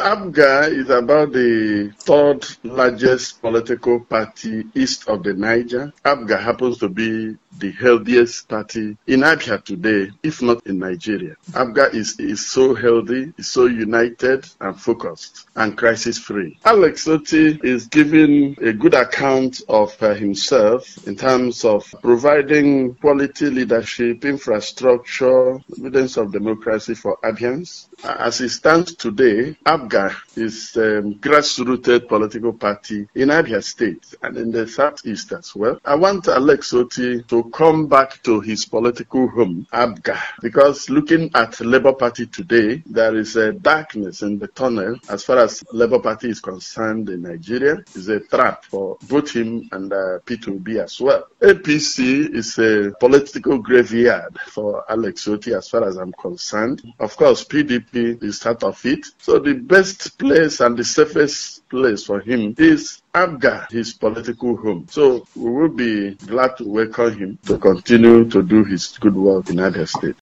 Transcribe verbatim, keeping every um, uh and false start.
APGA is about the third largest political party east of the Niger. APGA happens to be the healthiest party in Abia today, if not in Nigeria. APGA is, is so healthy, is so united and focused and crisis-free. Alex Otti is giving a good account of uh, himself in terms of providing quality leadership, infrastructure, evidence of democracy for Abians. As it stands today, APGA is a um, grassrooted political party in Abia State and in the southeast as well. I want Alex Otti to come back to his political home, APGA, because looking at Labour Party today, there is a darkness in the tunnel as far as Labour Party is concerned in Nigeria. It's a trap for both him and uh, P two B as well. A P C is a political graveyard for Alex Otti as far as I'm concerned. Of course, P D P is part of it. So the best place and the safest place for him is APGA, his political home. So we will be glad to welcome him to continue to do his good work in Abia State.